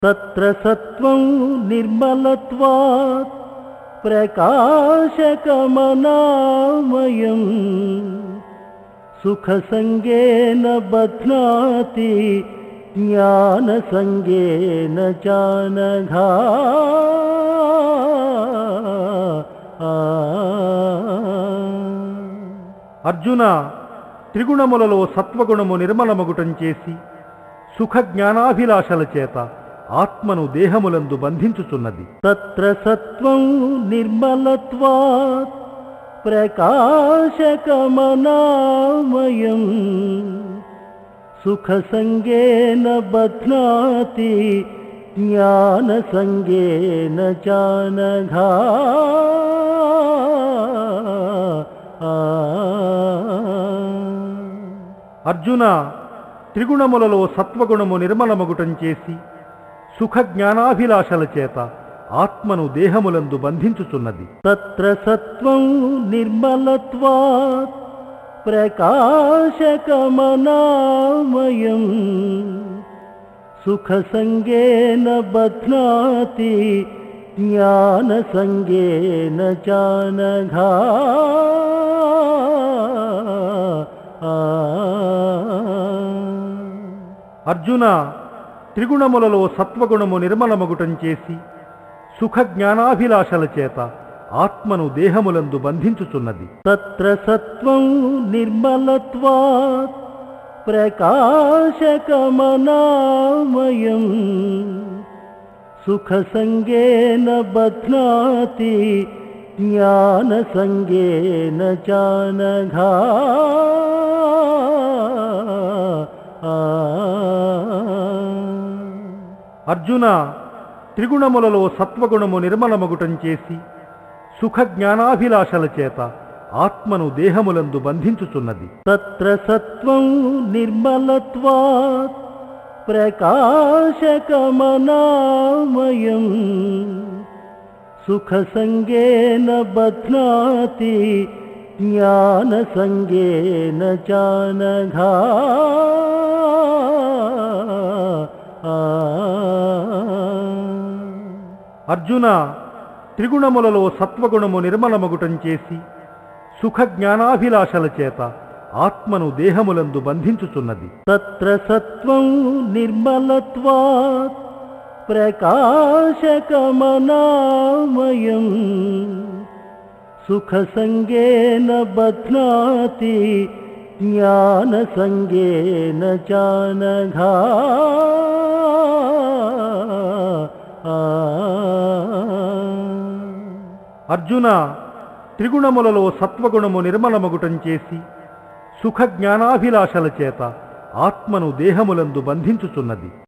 తత్ర సత్వం నిర్మలత్వాత్ ప్రకాశకమనామయం సుఖసంగేన బధ్నాతి జ్ఞానసంగేన చానఘా. అర్జున, త్రిగుణములలో సత్వగుణము నిర్మలమగుటం చేసి సుఖ జ్ఞానాభిలాషల చేత ఆత్మను దేహములందు బంధించుచున్నది. తత్ర సత్వం నిర్మలత్వాత్ ప్రకాశకమనామయం సుఖసంగేన బధ్నాతి జ్ఞానసంగేన చానఘా. అర్జున, త్రిగుణములలో సత్వగుణము నిర్మలమగుటం చేసి సుఖ జ్ఞానాభిలాషల చేత ఆత్మను దేహములందు బంధించుచున్నది. తత్ర సత్వం నిర్మలత్వాత్ ప్రకాశకమనామయం సుఖసంగేన బధ్నాతి జ్ఞానసంగేన చానఘా. అర్జున, త్రిగుణములలో సత్వగుణము నిర్మలమగుటం చేసి సుఖ జ్ఞానాభిలాషల చేత ఆత్మను దేహములందు బంధించుచున్నది. తత్ర సత్వం నిర్మలత్వాత్ ప్రకాశకమనామయం సుఖసంగేన బధ్నాతి జ్ఞానసంగేన చానఘా. అర్జున, త్రిగుణములలో సత్వగుణము నిర్మలమగుటం చేసి సుఖ జ్ఞానాభిలాషల చేత ఆత్మను దేహములందు బంధించుచున్నది. తత్ర సత్వం నిర్మలత్వాత్ ప్రకాశకమనామయం సుఖసంగేన బధ్నాతి జ్ఞానసంగేన చానఘా. అర్జున, త్రిగుణములలో సత్వగుణము నిర్మలమగుటం చేసి సుఖ జ్ఞానాభిలాషల చేత ఆత్మను దేహములందు బంధించుచున్నది. తత్ర సత్వం నిర్మలత్వాత్ ప్రకాశకమనామయం సుఖసంగేన బధ్నాతి జ్ఞానసంగేన చానఘా. అర్జున, త్రిగుణములలో సత్వగుణము నిర్మలమగుటం చేసి సుఖ జ్ఞానాభిలాషల చేత ఆత్మను దేహములందు బంధించుచున్నది.